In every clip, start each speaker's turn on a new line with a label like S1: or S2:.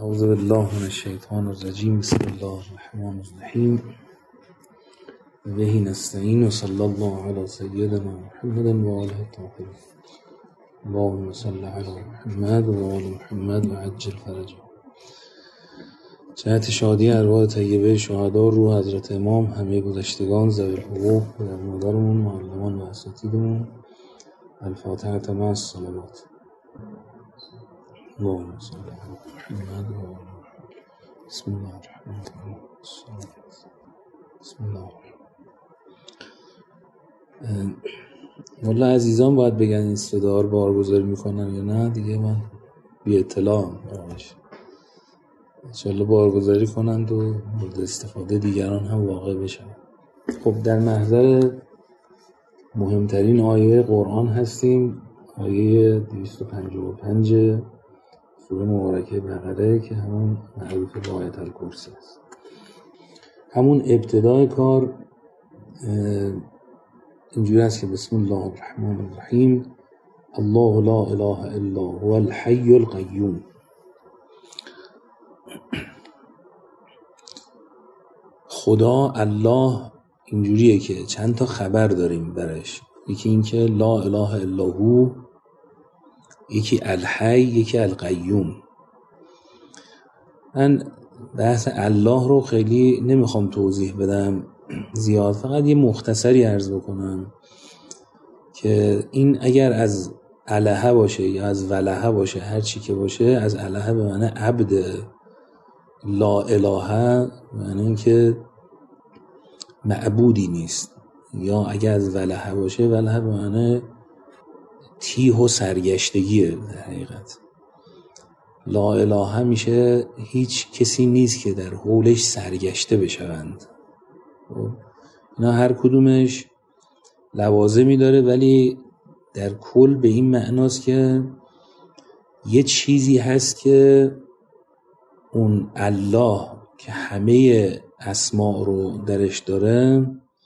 S1: اعوذ بالله من الشیطان الرجیم. بسم الله الرحمن الرحیم. بهی نستعین و صلی الله علی سیدنا محمد و آله الطاهرین. اللهم صل علی محمد و آل محمد و عجل فرجه. جهت شادی ارواح طیبه شهدا روح حضرت امام، همه گذشتگان ذوی الحقوق، پدر مادرمون، معلمان و اساتیدمون. الفاتحه مع الصلوات. اللهم صل علی محمد و آل محمد. بسم الله الرحمن الرحیم. بسم الله. والله عزیزان باید بگن این صدا رو بارگذاری میکنن یا نه، دیگه من بی اطلاعم. انشالله بارگذاری کنند و مورد استفاده دیگران هم واقع بشن. خب در محضر مهمترین آیه قرآن هستیم، آیه 255 سوره مبارکه بقره که همون معروف به آیت الکرسی است. همون ابتدای کار اینجوری است که بسم الله الرحمن الرحیم. الله لا اله الا هو الحی القیوم. خدا الله اینجوریه که چند تا خبر داریم برش. یکی این که لا اله الا هو، یکی الحی، یکی القیوم. من بحث الله رو خیلی نمیخوام توضیح بدم زیاد، فقط یه مختصری عرض بکنم که این اگر از الها باشه یا از ولها باشه، هر چی که باشه، از الها به معنی عبد، لا اله معنی این که معبودی نیست، یا اگر از ولها باشه، ولها به معنی تیه و سرگشتگیه. در حقیقت لا اله میشه هیچ کسی نیست که در حولش سرگشته بشوند. اینا هر کدومش لوازمی داره، ولی در کل به این معناست که یه چیزی هست که اون الله که همه اسماء رو درش داره،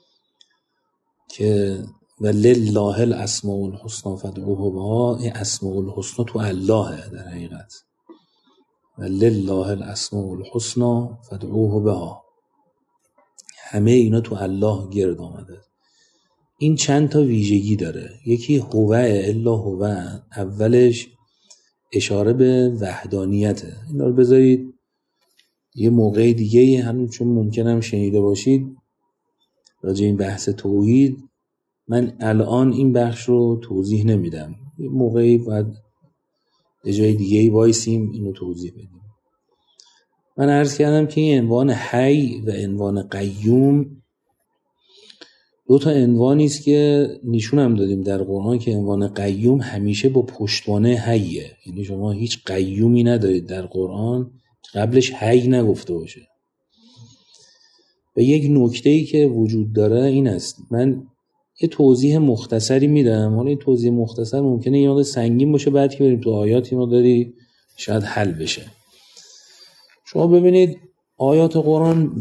S1: که ولله الاسماء الحسنی فادعوه بها، این اسماء الحسنی تو اللهه در حقیقت. ولله الاسماء الحسنی فادعوه بها، همه اینا تو الله گرد آمده. این چند تا ویژگی داره. یکی هو الا هو، اولش اشاره به وحدانیته. اینا رو بذارید یه موقع دیگه، همون چون ممکنم شنیده باشید راجع این بحث توحید، من الان این بخش رو توضیح نمیدم. یه موقعی باید یه جای دیگه وایسیم اینو توضیح بدیم. من عرض کردم که این عنوان حی و عنوان قیوم دو تا عنوانی است که نشونم دادیم در قرآن که عنوان قیوم همیشه با پشتوانه حیه. یعنی شما هیچ قیومی ندارید در قرآن قبلش حی نگفته باشه. و یک نکته‌ای که وجود داره این است، من یه توضیح مختصری میدم. حالا این توضیح مختصر ممکنه یه مقدار سنگین باشه، بعد که بریم تو آیاتی مقداری شاید حل بشه. شما ببینید آیات قرآن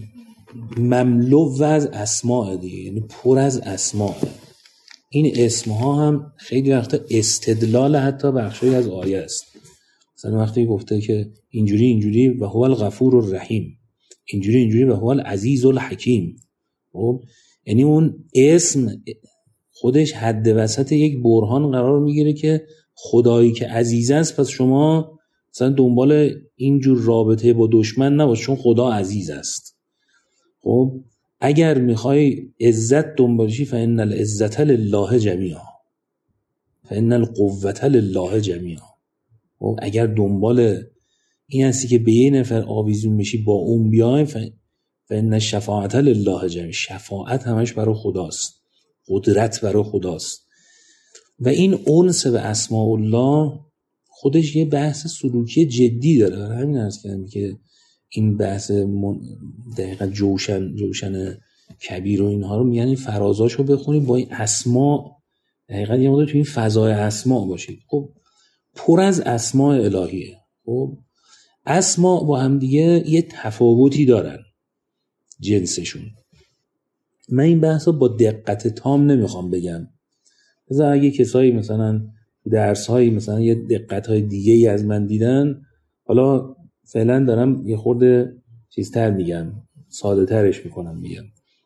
S1: مملو از اسماء دیگه، یعنی پر از اسماء. این اسمها هم خیلی وقتا استدلال حتی بخشی از آیه است. مثلا وقتی گفته که اینجوری و هو الغفور الرحیم، اینجوری و هو العزیز الحکیم، خب یعنی اون اسم خودش حد وسط یک برهان قرار میگیره که خدایی که عزیز است، پس شما مثلا دنبال اینجور رابطه با دشمن نباش، چون خدا عزیز است. خب اگر میخوای عزت دنبالشی، فإن العزة لله جمیعا، فإن القوة لله جمیعا. خب اگر دنبال این هستی که به یه نفر آویزون میشی با اون بیای، فإن الشفاعة لله جمیعا، شفاعت همش برای خداست، قدرت برای خداست. و این انس به اسماء الله خودش یه بحث سلوکی جدی داره. برای همین عرض کردم که این بحث دقیقا جوشن کبیر و اینها رو میگن، این فرازاشو بخونید با این اسماء، دقیقا یه مدت تو این فضای اسماء باشید. خب پر از اسماء الهیه. خب اسماء با هم دیگه یه تفاوتی دارن جنسشون. من این بحث رو با دقت تام نمیخوام بگم، مثلا اگه کسایی مثلا درس هایی مثلا یه دقت های دیگه ای از من دیدن، حالا فعلا دارم یه خورده چیزتر میگم، ساده ترش میکنم. میگم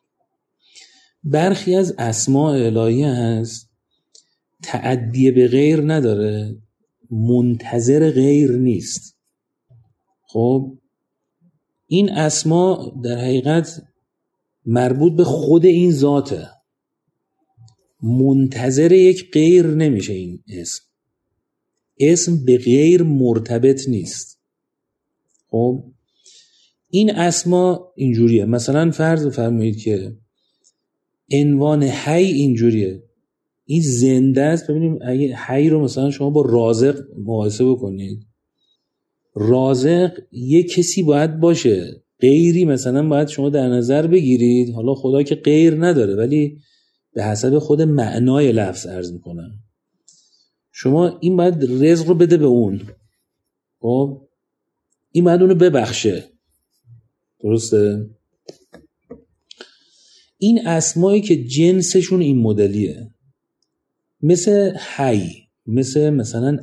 S1: برخی از اسماء الهی هست تعدی به غیر نداره، منتظر غیر نیست. خب این اسما در حقیقت مربوط به خود این ذاته، منتظر یک غیر نمیشه. این اسم به غیر مرتبط نیست. خب این اسما اینجوریه. مثلا فرض فرمایید که عنوان حی اینجوریه، این زنده است. ببینیم اگه حی رو مثلا شما با رازق مقایسه بکنید، رازق یه کسی باید باشه، غیری مثلا باید شما در نظر بگیرید. حالا خدا که غیر نداره، ولی به حسب خود معنای لفظ عرض میکنم. شما این باید رزق رو بده به اون، خب این باید اونو ببخشه، درسته؟ این اسمایی که جنسشون این مدلیه، مثل حی، مثلا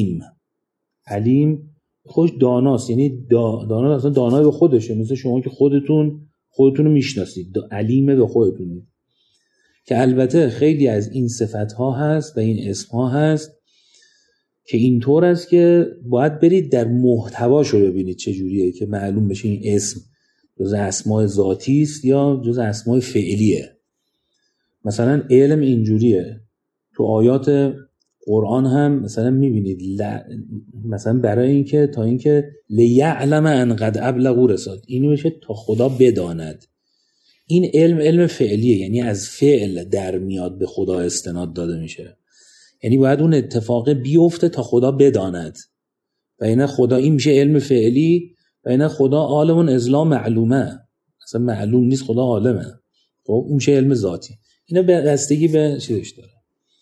S1: علیم خوش داناست، یعنی دانا اصلا دانای به خودشه، مثل شما که خودتون رو میشناسید، علیمه به خودتونید. که البته خیلی از این صفتها هست و این اسمها هست که اینطور است که باید برید در محتواشو ببینید چجوریه که معلوم بشه این اسم جز اسماء ذاتی است یا جز اسماء فعلیه. مثلا علم اینجوریه، تو آیات قرآن هم مثلا میبینید مثلا برای اینکه تا اینکه لیعلم ان قد ابلغوا رسالت، اینو میشه تا خدا بداند. این علم فعلیه، یعنی از فعل در میاد به خدا استناد داده میشه، یعنی باید اون اتفاق بیفته تا خدا بداند. و اینا خدا، این میشه علم فعلی. و اینا خدا عالمون ازلا معلومه، اصلا معلوم نیست خدا عالمه. خب اون میشه علم ذاتی. اینا به بستگی به چیزش داره.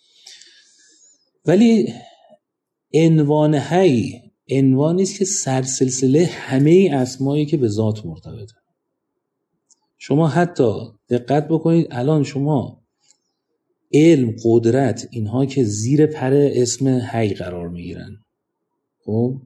S1: ولی عنوان حی عنوانی است که سرسلسله همه اسمایی که به ذات مرتبطه. شما حتی دقت بکنید، الان شما علم، قدرت، اینها که زیر پر اسم حی قرار میگیرن، خب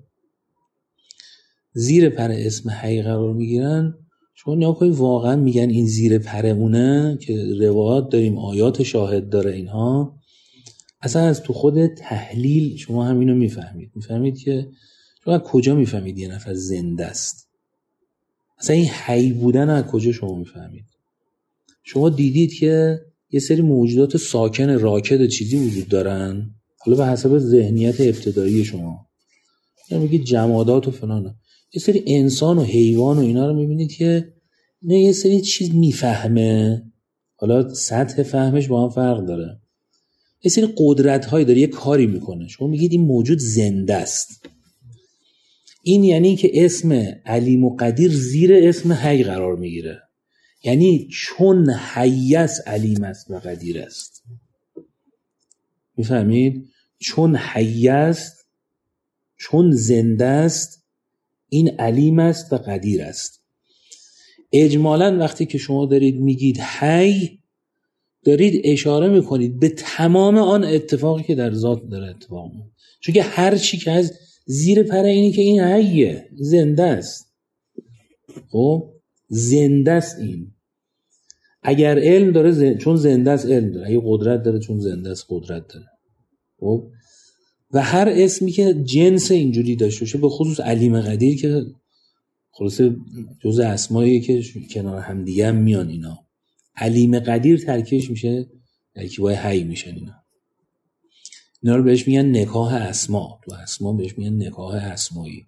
S1: زیر پر اسم حی قرار میگیرن، شما نیا کنید واقعا میگن این زیر پرمونه که روایات داریم، آیات شاهد داره اینها. اصلا از تو خود تحلیل شما هم اینو میفهمید که شما کجا میفهمید یه نفر زنده است؟ اصلا این حی بودن از کجا شما میفهمید؟ شما دیدید که یه سری موجودات ساکن راکد چیزی وجود دارن، حالا به حسب ذهنیت ابتدایی شما یعنی میگید جمادات و فلانه، یه سری انسان و حیوان و اینا رو میبینید که نه یه سری چیز میفهمه، حالا سطح فهمش با هم فرق داره، یه سری قدرت هایی داره، یه کاری میکنه، شما میگید این موجود زنده است. این یعنی که اسم علیم و قدیر زیر اسم حی قرار میگیره، یعنی چون حی است علیم است و قدیر است. میفهمید؟ چون حی است، چون زنده است، این علیم است و قدیر است. اجمالاً وقتی که شما دارید میگید حی، دارید اشاره میکنید به تمام آن اتفاقی که در ذات داره اتفاق میفته، چون که هر چی که از زیر پر اینی که این حیه، زنده است. خب زنده است. این اگر علم داره چون زنده است علم داره، اگه قدرت داره چون زنده است قدرت داره. خب و هر اسمی که جنس اینجوری داشته باشه، به خصوص علیم قدیر که خلاصه جز اسمایی که کنار هم دیگه هم میان، اینا علیم قدیر ترکیبش میشه ترکیبای حی میشن. اینا رو بهش میگن نکاح اسما، تو اسما بهش میگن نکاح اسمایی،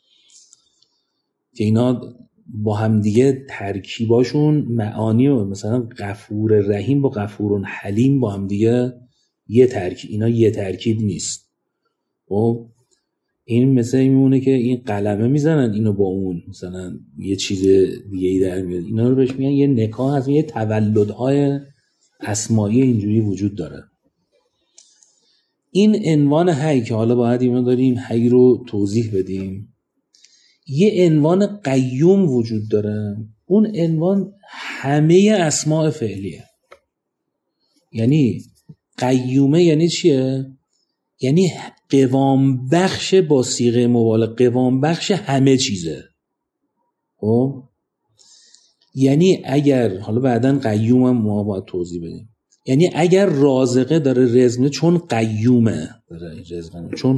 S1: که اینا با هم دیگه ترکیباشون معانی و مثلا غفور رحیم با غفور حلیم با هم دیگه یه ترکیب، اینا یه ترکیب نیست. خب این مثلا میمونه که این قلمه میزنن اینو با اون مثلا یه چیز دیگه‌ای در میاد. اینا رو بهش میگن یه نکاح هست، یه تولدهای اسمایی اینجوری وجود داره. این عنوان حی که حالا باید اینا داریم حی رو توضیح بدیم، یه عنوان قیوم وجود داره. اون عنوان همه اسماء فعلیه. یعنی قیومه یعنی چیه؟ یعنی قوام بخش با صیغه مبالغه، قوام بخش همه چیزه. خب یعنی اگر حالا بعدن قیوم هم ما باید توضیح بدیم، یعنی اگر رازقه داره رزق میده چون قیومه داره رزق میده، چون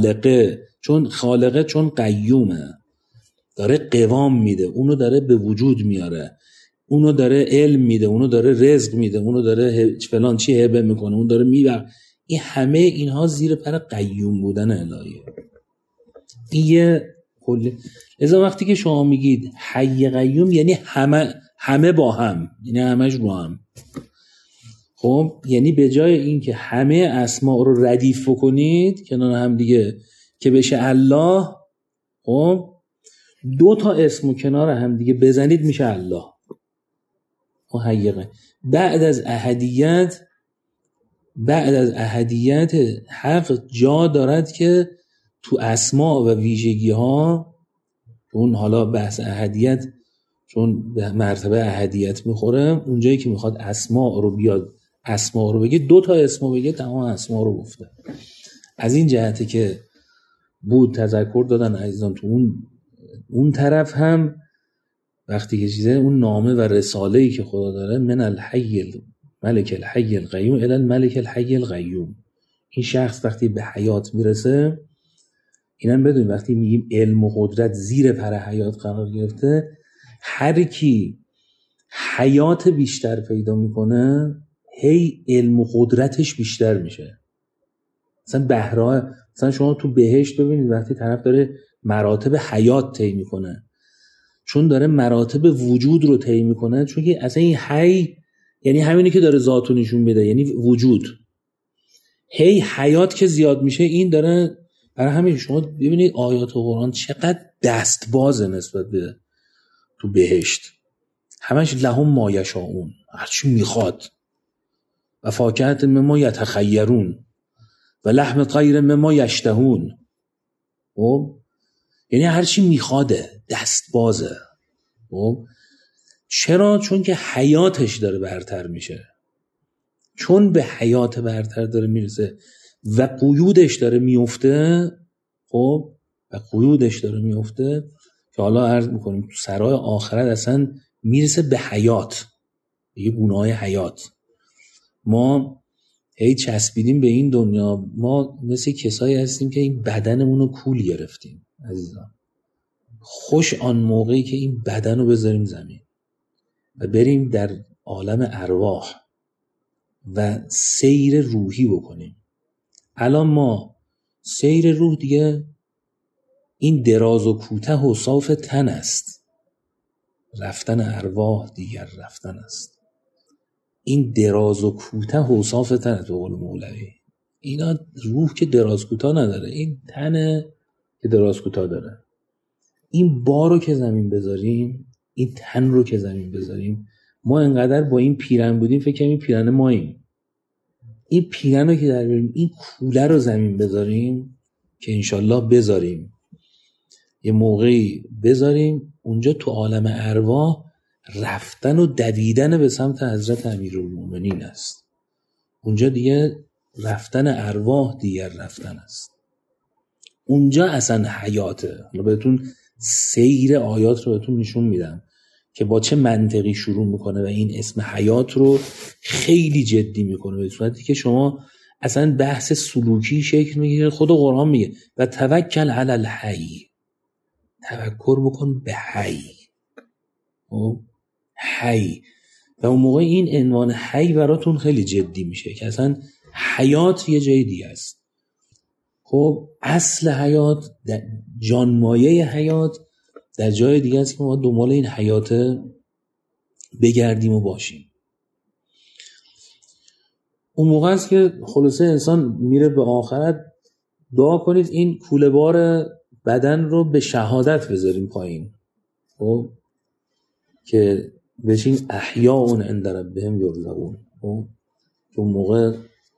S1: خالقه چون قیومه داره قوام میده، اونو داره به وجود میاره، اونو داره علم میده، اونو داره رزق میده، اونو داره فلان چی هبه میکنه، اون داره میبر، این همه اینها زیر پر قیوم بودن الهیه. این یه کلی. لذا وقتی که شما میگید حی قیوم یعنی همه با هم، یعنی همش رو هم. خب یعنی به جای این که همه اسماء رو ردیف بکنید کنار هم دیگه که بشه الله، خب 2 تا اسمو کنار هم دیگه بزنید میشه الله. و حقیقه بعد از احدیت حق جا دارد که تو اسماء و ویژگی ها، اون حالا بحث احدیت چون به مرتبه احدیت میخوره، اونجایی که میخواد اسماء رو بیاد اسماء رو بگه 2 تا اسمو بگه تمام اسماء رو گفته. از این جهته که بود تذکر دادن عزیزان تو اون طرف هم وقتی که چیزه اون نامه و رساله‌ای که خدا داره من الحی ملک الحی القیوم الی الملک الحی القیوم، این شخص وقتی به حیات میرسه، اینم بدونید وقتی میگیم علم و قدرت زیر پر حیات قرار گرفته، هر کی حیات بیشتر پیدا میکنه هی علم و قدرتش بیشتر میشه. مثلا شما تو بهشت ببینید وقتی طرف داره مراتب حیات طی میکنه، چون داره مراتب وجود رو طی میکنه، چون که اصلا این حی یعنی همینی که داره ذاتو نشون میده، یعنی وجود. هی حیات که زیاد میشه این داره. برای همین شما ببینید آیات قرآن چقدر دستبازه نسبت به تو بهشت، همش لهم ما یشاءون، هرچی میخواد، و فاکهة مما یتخیرون و لحم طیر مما یشتهون. یعنی هرچی میخواده دستبازه. چرا؟ چون که حیاتش داره برتر میشه، چون به حیات برتر داره میرسه و قیودش داره میفته. خب و قیودش داره میفته که حالا عرض میکنیم تو سرای آخرت اصلا میرسه به حیات، یه گناه حیات. ما هی چسبیدیم به این دنیا، ما مثل کسایی هستیم که این بدنمون رو کول گرفتیم عزیزان. خوش آن موقعی که این بدن رو بذاریم زمین و بریم در عالم ارواح و سیر روحی بکنیم. الان ما سیر روح دیگه این دراز و کوته اوصاف تن است، رفتن ارواح دیگر رفتن است. این دراز و کوته اوصاف تن است به قول مولوی. اینا روح که دراز کوتاه نداره، این تن که دراز کوتاه داره. این بارو که زمین بذاریم، این تن رو که زمین بذاریم، ما انقدر با این پیرن بودیم فکر کنیم این پیرن ماییم. این پیرن رو که در بریم، این کوله رو زمین بذاریم که انشالله بذاریم یه موقعی بذاریم اونجا تو عالم ارواح، رفتن و دویدن به سمت حضرت امیرالمومنین است. اونجا دیگه رفتن ارواح دیگر رفتن است، اونجا اصلا حیاته. حالا بهتون سیر آیات رو بهتون نشون میدم که با چه منطقی شروع میکنه و این اسم حیات رو خیلی جدی میکنه، به صورتی که شما اصلا بحث سلوکی شکل میگیره. خود قرآن میگه و توکل علی الحی، توکل بکن به حی. حی و اون موقع این عنوان حی براتون خیلی جدی میشه که اصلا حیات یه جای دیگه است. خب اصل حیات، جانمایه حیات در جای دیگه است که ما دنبال این حیات بگردیم و باشیم. اون موقع است که خلاصه انسان میره به آخرت. دعا کنید این کوله بار بدن رو به شهادت بذاریم پایین، خب که بشین احیاء عند ربهم یرزقون. که اون موقع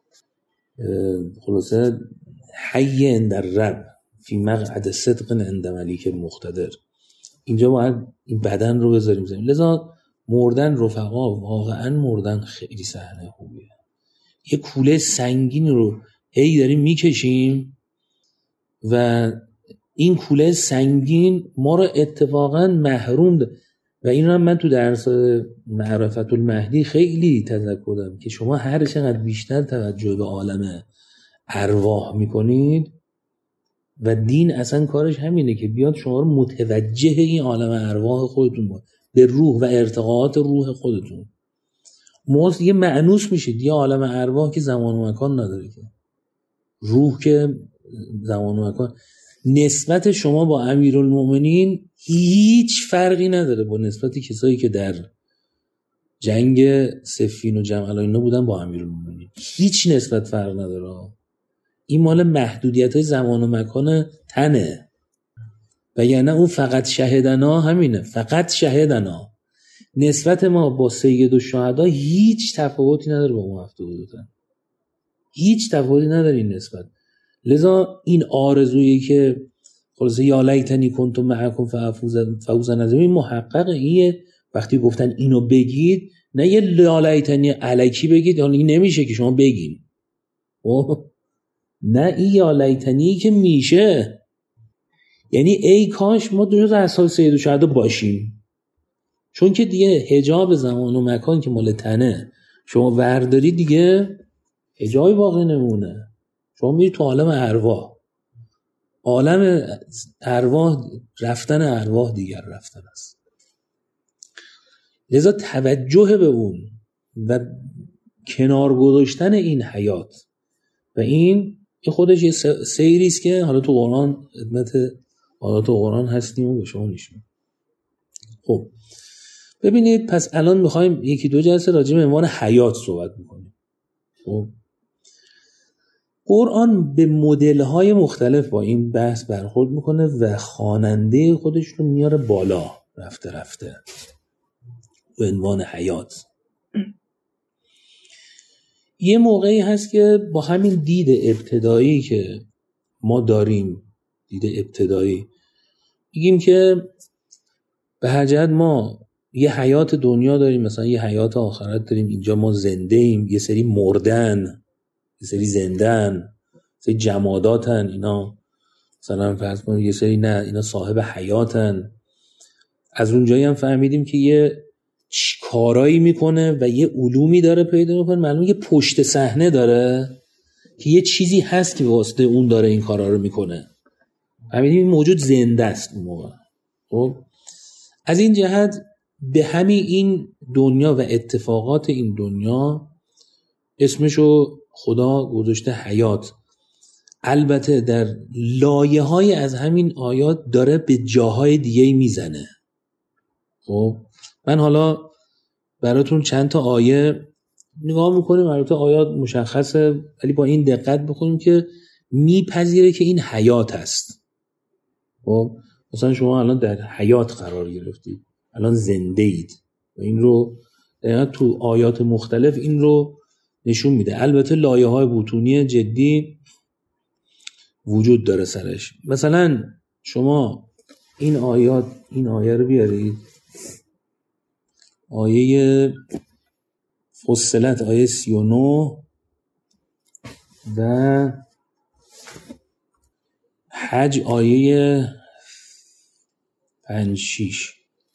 S1: خلاصه حی عند الرب فی مقعد صدق عند ملیک مقتدر، اینجا باید این بدن رو بذاریم زمین. لذا مردن رفقا، واقعا مردن خیلی صحنه خوبیه. یه کوله سنگین رو هی داریم میکشیم و این کوله سنگین ما رو اتفاقا محروم و این رو من تو درس معرفت المهدی خیلی تذکر دادم که شما هر چقدر بیشتر توجه به عالم ارواح میکنید و دین اصلا کارش همینه که بیاد شما رو متوجه این عالم ارواح خودتون بود، به روح و ارتقاءات روح خودتون یه مأنوس میشید. یه عالم ارواح که زمان و مکان نداره، که روح که زمان و مکان. نسبت شما با امیرالمومنین هیچ فرقی نداره با نسبت کسایی که در جنگ صفین و جمل و اینا بودن با امیرالمومنین، هیچ نسبت فرق نداره. این مال محدودیت‌های زمان و مکان تنه، و یعنی اون فقط شهدنا همینه، فقط شهدنا. نسبت ما با سید الشهدا هیچ تفاوتی نداره با اون 72 تن، هیچ تفاوتی نداره این نسبت. لذا این آرزویی که خلاصه یا لیتنی کنت معکم ففوز نظیم، این محقق ایه. وقتی گفتن اینو بگید، نه یه یا لیتنی الکی بگید، حالا این نمیشه که شما بگین، نه این یا لیتنی که میشه، یعنی ای کاش ما جز اصحاب سید الشهدا باشیم. چون که دیگه حجاب زمان و مکان که مال تنه شما ورداری، دیگه حجابی باقی نمونه. شما میری تو عالم ارواح، عالم ارواح رفتن ارواح دیگر رفتن است. لذا توجه به اون و کنار گذاشتن این حیات و این خودش یه سیری است که حالا تو قرآن خدمت آیات قرآن هستیم و به شما نشون. خب ببینید، پس الان میخوایم یکی دو جلسه راجع به عنوان حیات صحبت میکنیم. خب قرآن به مدل‌های مختلف با این بحث برخورد میکنه و خواننده خودش رو میاره بالا رفته رفته به عنوان حیات. یه موقعی هست که با همین دید ابتدایی که ما داریم، دید ابتدایی، میگیم که به هر جهت ما یه حیات دنیا داریم، مثلا یه حیات آخرت داریم. اینجا ما زنده ایم، یه سری مردن، یه سری زندن، یه سری جماداتن، اینا مثلا فرض کنید یه سری نه، اینا صاحب حیاتن. از اونجایی هم فهمیدیم که یه کارایی میکنه و یه علومی داره پیدا میکنه، معلومه یه پشت صحنه داره که یه چیزی هست که واسطه اون داره این کارا رو میکنه. فهمیدیم این موجود زنده است اون موقع. خب از این جهت به همین این دنیا و اتفاقات این دنیا اسمشو خدا گذاشته حیات. البته در لایه‌های از همین آیات داره به جاهای دیگه میزنه. خب من حالا براتون چند تا آیه نگاه میکنیم. البته آیات مشخصه، ولی با این دقت بکنیم که میپذیره که این حیات است. خب مثلا شما الان در حیات قرار گرفتید، الان زنده اید و این رو تو آیات مختلف این رو نشون میده. البته لایه های بطونی جدی وجود داره سرش. مثلا شما این آیه رو بیارید، آیه فصلت آیه 39 و حج آیه 5-6.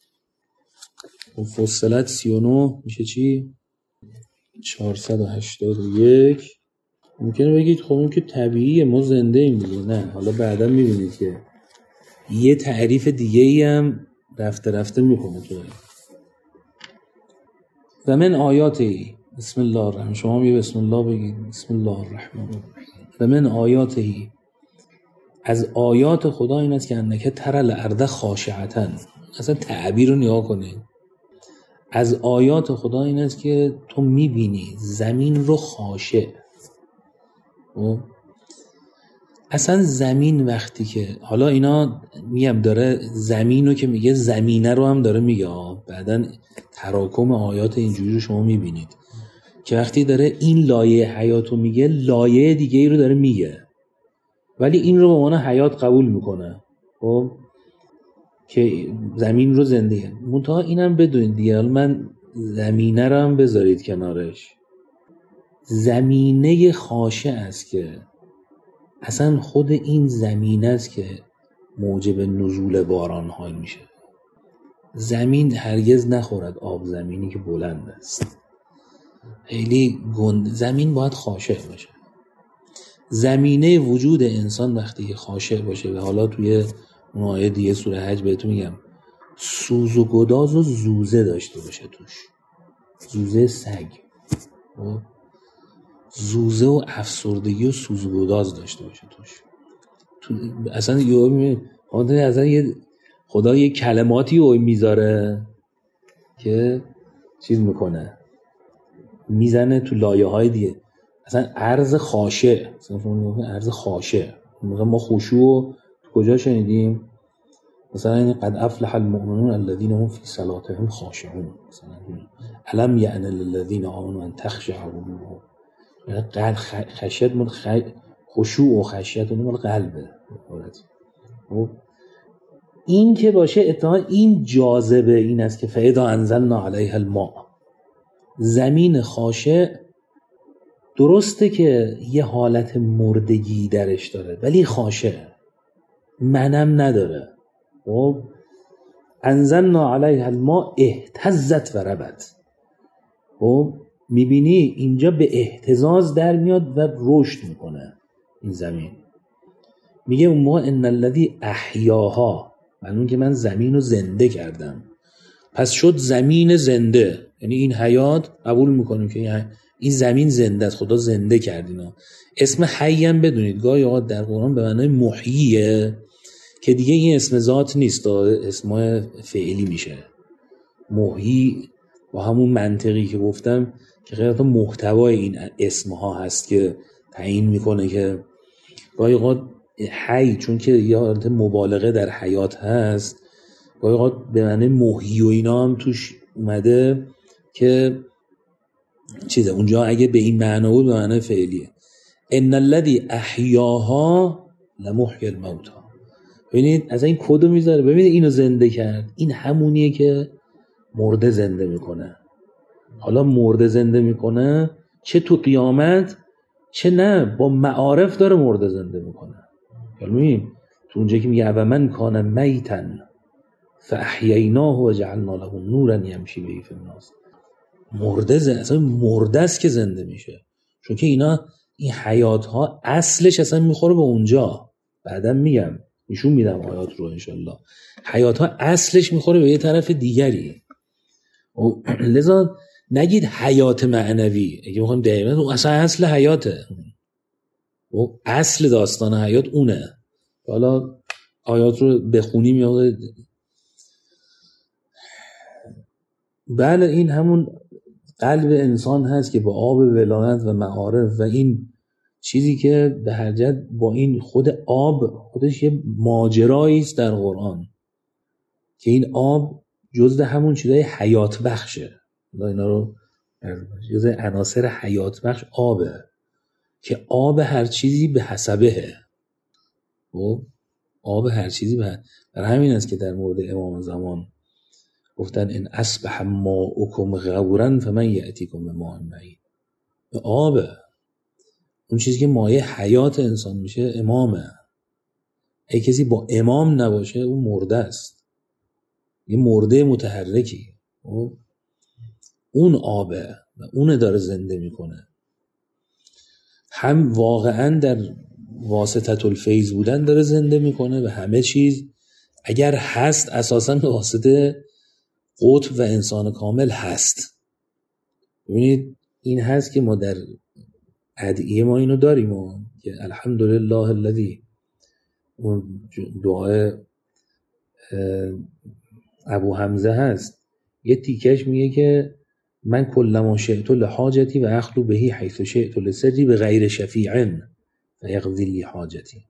S1: فصلت 39 میشه چی؟ 481. ممکنه بگید خب این که طبیعیه، ما زنده ایم دیگه. نه، حالا بعدا میبینید که یه تعریف دیگه ای هم رفته رفته میکنه تو. و من آیاتی، بسم الله الرحمن، شما می بسم الله بگید، بسم الله الرحمن الرحیم. و من آیاتی، از آیات خدا این است که انک ترى الارض خاشعة. اصلا تعبیر رو نگاه کنید. از آیات خدا این است که تو میبینی زمین رو خاشع. اصلا زمین وقتی که حالا اینا میم داره زمین رو که میگه زمینه رو هم داره میگه، بعدن تراکم آیات اینجوری رو شما میبینید که وقتی داره این لایه حیات رو میگه، لایه دیگه ای رو داره میگه، ولی این رو به عنوان حیات قبول میکنه. خب که زمین رو زنده. منتها اینم بدونید دیگه، من زمینه رو هم بذارید کنارش، زمینه خاشع است که اصلا خود این زمینه است که موجب نزول باران‌ها میشه. زمین هرگز نخورد آب زمینی که بلند است. خیلی زمین باید خاشع باشه. زمینه وجود انسان وقتی خاشع باشه و حالا توی اون آیه دیگه سوره حج بهتون میگم سوز و گداز و زوزه داشته باشه توش. زوزه سگ، زوزه و افسردگی و سوز و گداز داشته باشه توش. اصلا یه خدا یه کلماتی رو میذاره که چیز میکنه، میزنه تو لایه های دیگه. اصلا ارز خاشع، ارز خاشع، ما خشوع کجا شنیدیم؟ مثلا این قد افلح المؤمنون الذين هم في صلاتهم خاشعون، مثلا الم یعن للذین آمنوا ان تخشع قلوبهم. قلب خشیت مال خشوع و خشیت مال قلبه. این که باشه اتفاقا این جاذبه این است که فاذا انزلنا علیها الماء، زمین خاشع درسته که یه حالت مردگی درش داره ولی خاشع، منم نداره. خب انزلنا علیها الماء اهتزت و ربت. خب میبینی اینجا به اهتزاز در میاد و رشد میکنه این زمین. میگه اون موقع ان الذی احیاها، من اون که من زمین رو زنده کردم، پس شد زمین زنده. یعنی این حیات قبول میکنیم که این زمین زنده است، خدا زنده کرد اینا. اسم حی هم بدونید گاهی اوقات در قرآن به معنای محییه که دیگه این اسم ذات نیست، اسم فعلی میشه. محیی با همون منطقی که گفتم که خیلی محتوای این اسمها هست که تعیین میکنه که گاهی اوقات حی چون که یه حالت مبالغه در حیات هست، گاهی اوقات به معنی محیی و اینا هم توش اومده که چیزه. اونجا اگه به این معنا بود به معنی فعلیه. ان الذی احیاها لمحیی الموتى. ببینید از این کدو میذاره، ببینید اینو زنده کرد، این همونیه که مرده زنده میکنه. حالا مرده زنده میکنه چه تو قیامت چه نه، با معارف داره مرده زنده میکنه. یعنی تو اونجا که میگه و من کان میتا فاحییناه و جعلنا له نورا یمشی به فی الناس، مرده اصلا مرده است که زنده میشه. چون که اینا این حیات ها اصلش اصلا میخوره به اونجا. بعدم میگم نشون میدم آیات رو انشالله. حیات ها اصلش میخوره به یه طرف دیگری. لذا نگید حیات معنوی، اگه میخوایم دقیقا اون اصل حیاته، و اصل داستان حیات اونه. حالا آیات رو بخونیم یا بله این همون قلب انسان هست که با آب ولایت و معارف و این چیزی که به هر جهت با این خود آب خودش یه ماجرایی است در قرآن که این آب جزء همون چیزای حیات بخشه. اینا رو جزء عناصر حیات بخش آبه که آب هر چیزی به حسبه. و آب هر چیزی برای همین است که در مورد امام زمان گفتن ان اصبح ماؤکم غورا فمن یأتیکم بماء معین. آبه، اون چیزی که مایه حیات انسان میشه امامه. اگه کسی با امام نباشه اون مرده است، یه مرده متحرکی. اون آبه و اون داره زنده میکنه. هم واقعا در واسطه الفیض بودن داره زنده میکنه و همه چیز اگر هست اساسا به واسطه قطب و انسان کامل هست. ببینید این هست که ما در ادعیه ما اینو داریم که الحمدلله الذی، اون دعای ابو حمزه هست یه تیکش میگه که من کلما شئت لحاجتی و اخلو بهی حیث شئت لسری به غیر شفیع و یقضی لی حاجتی.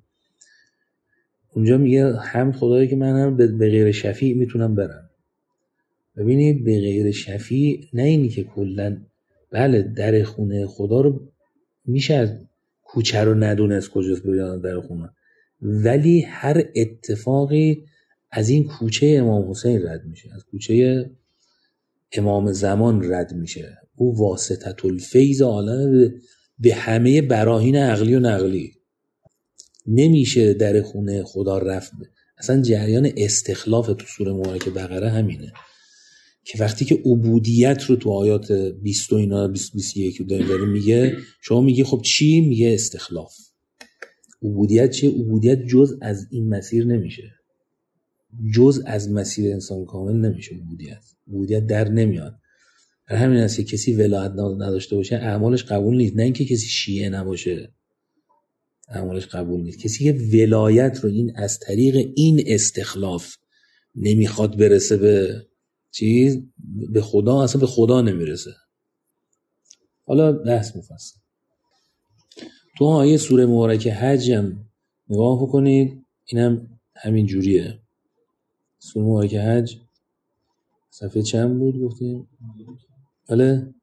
S1: اونجا میگه حمد خدایی که من هم به غیر شفیع میتونم برم. ببینید به غیر شفیع نه اینی که کلن بله در خونه خدا رو میشه کوچه رو ندونست کجاست بگیرن در خونه، ولی هر اتفاقی از این کوچه امام حسین رد میشه، از کوچه امام زمان رد میشه. او واسطه الفیض عالم به همه براهین عقلی و نقلی. نمیشه در خونه خدا رفت. اصلا جریان استخلاف تو سوره مبارکه بقره همینه که وقتی که عبودیت رو تو آیات 20 و اینا 20-21 داره میگه، شما میگه خب چی؟ میگه استخلاف. عبودیت چیه؟ عبودیت جز از این مسیر نمیشه، جز از مسیر انسان کامل نمیشه. عبودیت در نمیاد. در همین است که کسی ولایت نداشته باشه اعمالش قبول نیست. نه اینکه کسی شیعه نباشه اعمالش قبول نیست، کسی که ولایت رو این از طریق این استخلاف نمیخواد برسه به چیز، به خدا، اصلا به خدا نمیرسه. حالا بحث مفصل تو آیه سوره مبارکه حج هم نگاه بکنید، اینم همین جوریه. سوره مبارکه حج صفحه چند بود گفتیم؟ بله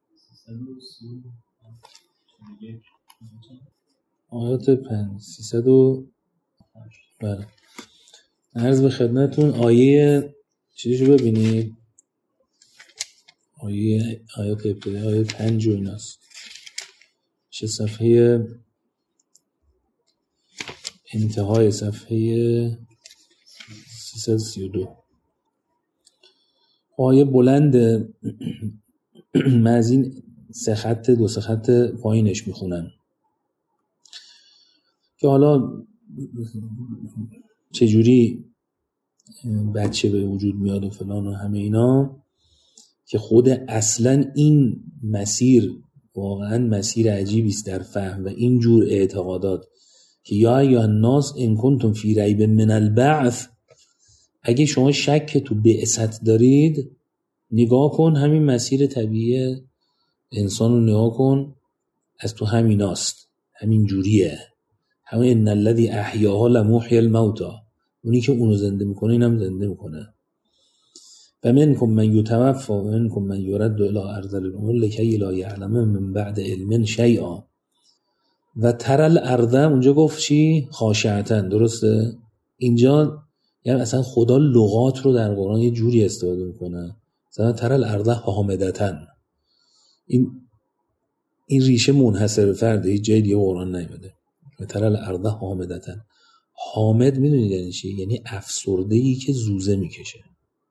S1: آیات 300 بله. عرض به خدمتون آیه چیزشو ببینید، آیات ابتدایی آیه 5 و ایناست. چه صفحه انتهای صفحه 332. آیه بلنده. من از این دو سه خط پایینش میخونم که حالا چجوری بچه به وجود میاد و فلان و همه اینا، که خود اصلا این مسیر واقعا مسیر عجیبی است در فهم و این جور اعتقادات که یا ایها الناس ان کنتم فی ریب من البعث، اگه شما شک تو بعثت دارید نگاه کن همین مسیر طبیعی انسان رو نگاه کن، از تو همیناست، همین جوریه. همین ان الذی احیاها لمحیی الموتی، اونی که اونو زنده میکنه اینم زنده میکنه. و منکم من یتوفی و منکم من یرد الی ارذل الامور لکی لا یعلم من بعد علم شیئا. و ترى الارض اونجا گفت چی؟ خاشعتن، درسته؟ اینجا یعنی اصلا خدا لغات رو در قرآن یه جوری استفاده میکنه، مثلا ترى الارض حامدتن. این ریشه منحصر فرده، هیچ جای دیگه قرآن نیومده. و ترى الارض حامدتن. حامد میدونید یعنی چی؟ یعنی افسرده‌ای که زوزه میکشه.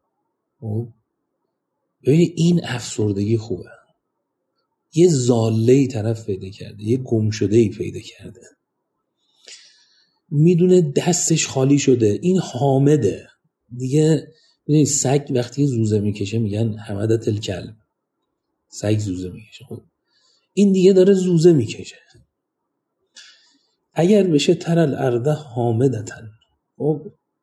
S1: ببینید این افسردگی خوبه. یه زاله‌ای طرف پیدا کرده، یه گمشده‌ای پیدا کرده، میدونه دستش خالی شده، این حامده دیگه. ببینید سگ وقتی زوزه میکشه میگن حمدت الکلب، سگ زوزه میکشه. خب این دیگه داره زوزه میکشه. اگر بشه ترى الارض حامدتن، خب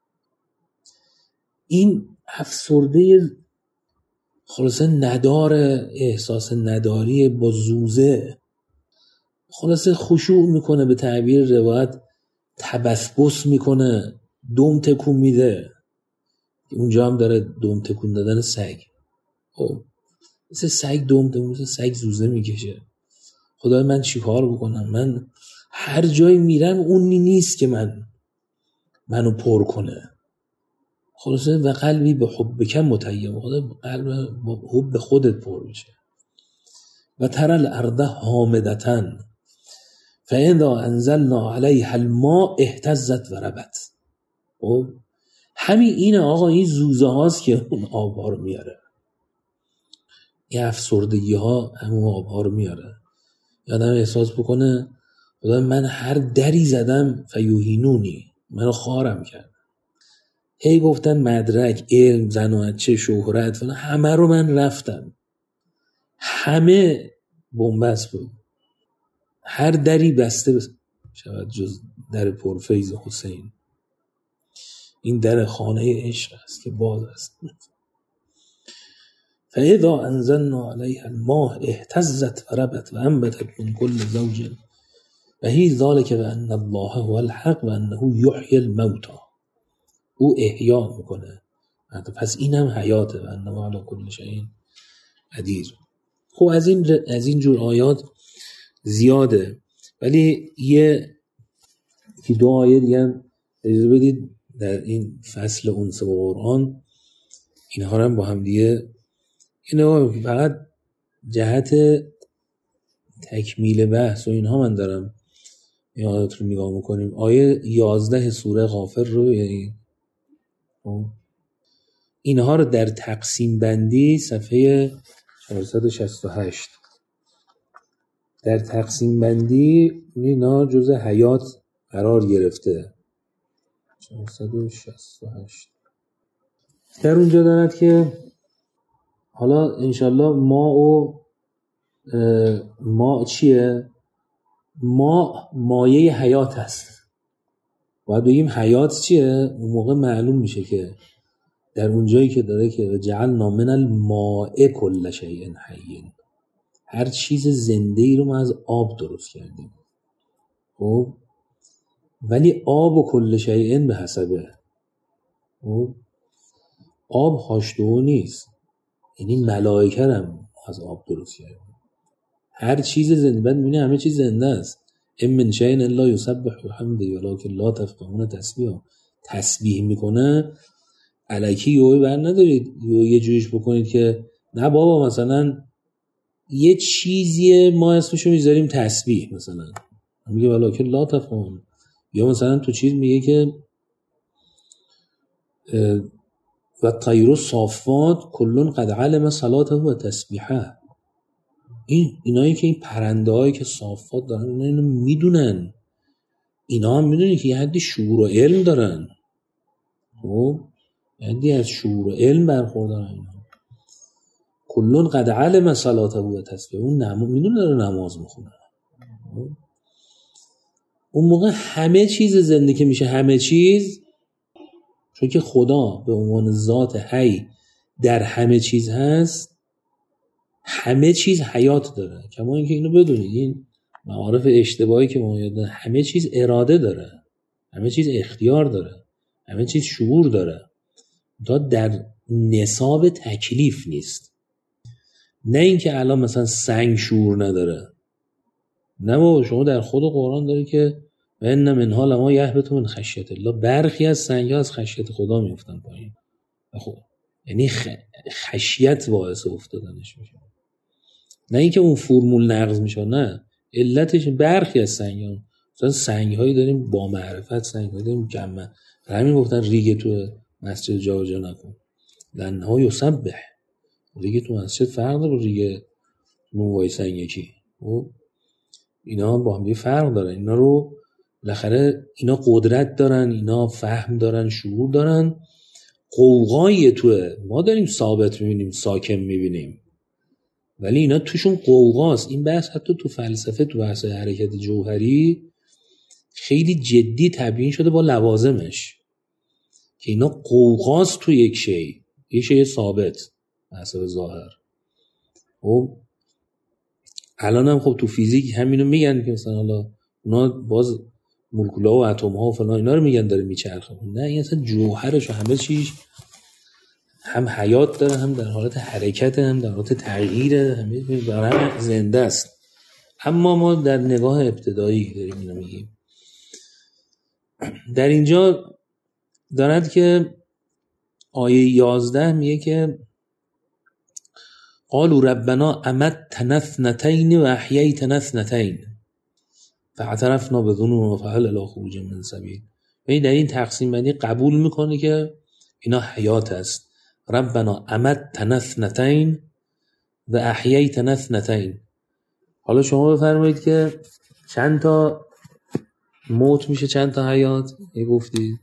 S1: این افسرده خلاصه ندار، احساس نداری با زوزه، خلاصه خشوع میکنه، به تعبیر روایت تبسبس میکنه، دم تکون میده. اونجا هم داره دم تکون دادن سگ. خب مثل سگ دم تکون، مثل سگ زوزه میکشه. خدای من چیکار بکنم؟ من هر جایی میرم اونی نیست که منو پر کنه. خلاصه و قلبی به حبک متیم، خدا قلب با حب خودت پر میشه. و ترى الارض حامدتن فاذا انزلنا علیها الماء اهتزت و ربت. خب همین اینه آقا، این زوزه هاست که اون آبها رو میاره، این افسردگی ها همون آبها رو میاره. یادم احساس بکنه خدا من هر دری زدم فیوهینونی، منو خارم کرد. هی گفتن مدرک، علم، زنوچه، شهرت، همه رو من رفتم، همه بنبست بود، هر دری بسته شود جز در پرفیض حسین. این در خانه عشق است که باز است. فاذا انزلنا علیها الماء اهتزت و ربت و انبتت من كل زوج بهیج ذلک بان الله هو الحق و انه یحیی الموتی. او احیا میکنه، پس این هم حیاته و انه علی کل شیء قدیر. خب از این جور آیات زیاده، ولی که دو آیه دیگه هم اجازه بدید در این فصل انس با قرآن اینها رو هم با هم دیگه اینو فقط جهت تکمیل بحث و اینها من دارم این آیات رو نگاه میکنیم. آیه 11 سوره غافر رو، یعنی اینها رو در تقسیم بندی صفحه 468 در تقسیم بندی اینا جزء حیات قرار گرفته. 468 در اونجا دارد که حالا انشالله ما چیه؟ ما مایه حیات هست. باید بگیم حیات چیه؟ اون موقع معلوم میشه که در اونجایی که داره که جعلنا من الماء کل شیء حی، هر چیز زنده ای رو ما از آب درست کردیم. خب ولی آب و کل شیء به حسبه. خب آب هاشتو نیست، یعنی ملائکه هم از آب درست کردیم. هر چیز زنده، بعد میبینی همه چیز زنده است. من شیء الا یسبح بحمده ولکن لا تفقهون تسبیحه. تسبیح میکنه الکی یوی بر ندارید یه جوریش بکنید که نه بابا مثلا یه چیزیه ما اسمشو میذاریم تسبیح، مثلا میگه ولکن لا تفقهون. یا مثلا تو چیز میگه که و طیر صافات کلون قد علم صلاته و تسبیحه. اینایی که این پرنده هایی که صافات دارن اینو میدونن، اینا هم میدونن که یه حدی شعور و علم دارن. خب یه حدی از شعور و علم برخوردارن. اینا کلون قد علم صلاته و تسبیحه، اون میدونه داره نماز میخونه. اون موقع همه چیز زنده که میشه همه چیز، چون که خدا به عنوان ذات حی در همه چیز هست، همه چیز حیات داره. کما اینکه اینو بدونید این معارف اشتباهی که ما یادن، همه چیز اراده داره، همه چیز اختیار داره، همه چیز شعور داره، تا در نصاب تکلیف نیست. نه اینکه الان مثلا سنگ شعور نداره، نه بابا، شما در خود قرآن داری که و ان منها لما یهبط من خشیت الله، برخی از سنگ‌ها از خشیت خدا میافتن پایین. خب یعنی خشیت باعث افتادنش میشه، نه اینکه اون فرمول نقض میشه. نه، علتش برخی از سنگ‌ها، مثلا سنگ‌هایی داریم با معرفت، سنگ‌هایی داریم جمع. همین گفتن ریگ تو مسجد جا نکن، لانه یسبح. ریگ تو مسجد فرق داره با ریگ نونوای سنگکی. خب اینا با هم فرق دارن. اینا رو بالاخره اینا قدرت دارن، اینا فهم دارن، شعور دارن. قوقای توه ما داریم ثابت میبینیم، ساکن میبینیم، ولی اینا توشون قوقاست. این بحث حتی تو فلسفه، تو بحث حرکت جوهری خیلی جدی تبیین شده با لوازمش، که اینا قوقاست تو یک شی ثابت حسب ظاهر. خب الان هم خب تو فیزیک همینو میگن که مثلا حالا اونا باز مولکول‌ها و اتم‌ها و فلان اینا رو میگن داره میچرخه. نه، این اصلا جوهرش و همه چیز هم حیات داره، هم در حالت حرکت، هم در حالت تغییره، همه برای زنده است. اما ما در نگاه ابتدایی داریم اینو میگیم. در اینجا دارد که آیه 11 میگه که قالوا ربنا امتنا اثنتین و احییتنا اثنتین فاعترفنا بذنوبنا فهل الی خروج من سبیل. و در این تقسیم بندی قبول میکنه که اینا حیات است. ربنا امتنا اثنتین و احییتنا اثنتین. حالا شما بفرمایید که چند تا موت میشه چند تا حیات؟ یه گفتی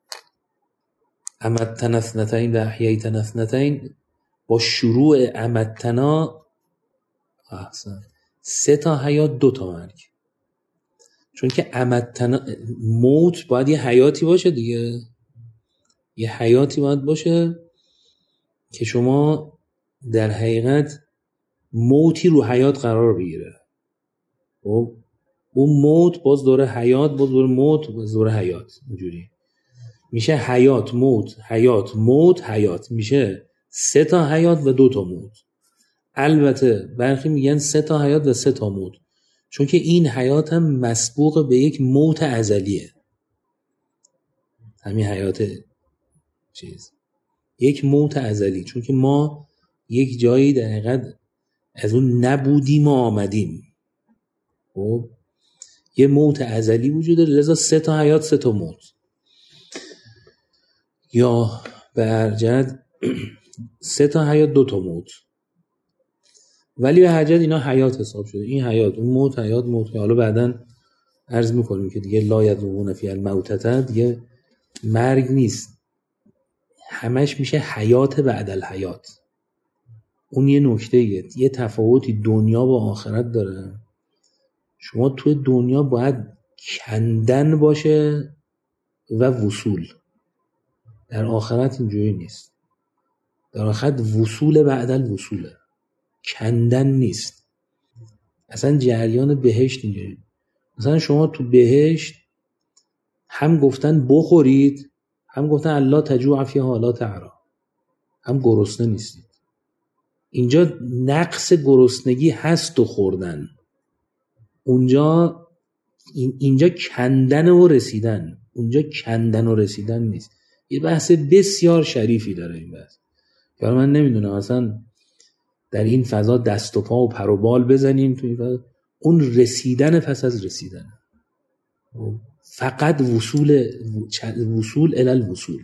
S1: امتنا اثنتین و احییتنا اثنتین، با شروع امتنا احسن 3 تا حیات 2 تا مرگ. چون که امتنا موت باید یه حیاتی باشه دیگه، یه حیاتی باید باشه که شما در حقیقت موتی رو حیات قرار بگیره. خب اون موت باز دوره حیات، باز دوره موت، باز دوره حیات، اینجوری میشه حیات موت حیات موت حیات، میشه 3 تا حیات و 2 تا موت. البته برخی میگن 3 تا حیات و 3 تا موت، چون که این حیات هم مسبوق به یک موت ازلیه. همین حیات چیز یک موت ازلی، چون که ما یک جایی در حقیقت از اون نبودیم و آمدیم. خب یه موت ازلی وجود داره، لذا 3 تا حیات 3 تا موت. یا به ارجحت 3 تا حیات 2 تا موت، ولی به هر جهت اینا حیات حساب شده. این حیات، اون موت، حیات، موت. حالا بعداً عرض میکنیم که دیگه لا یذوقون فیها الموتة، دیگه مرگ نیست، همش میشه حیات بعد الحیات. اون یه نکته، یه تفاوتی دنیا با آخرت داره. شما توی دنیا باید کندن باشه و وصول، در آخرت اینجوری نیست. در آخرت وصول بعد الوصوله، کندن نیست. اصلا جریان بهشت اینجوری. مثلا شما تو بهشت هم گفتن بخورید، هم گفتن الله تجوع فیها ولا تعری، هم گرسنه نیستید. اینجا نقص گرسنگی هست و خوردن، اینجا کندن و رسیدن، اونجا کندن و رسیدن نیست. یه بحث بسیار شریفی داره این بحث. که من نمیدونم اصلا در این فضا دست و پا و پر و بال بزنیم تو این فضا. اون رسیدن پس از رسیدن، فقط وصول الی الوصول.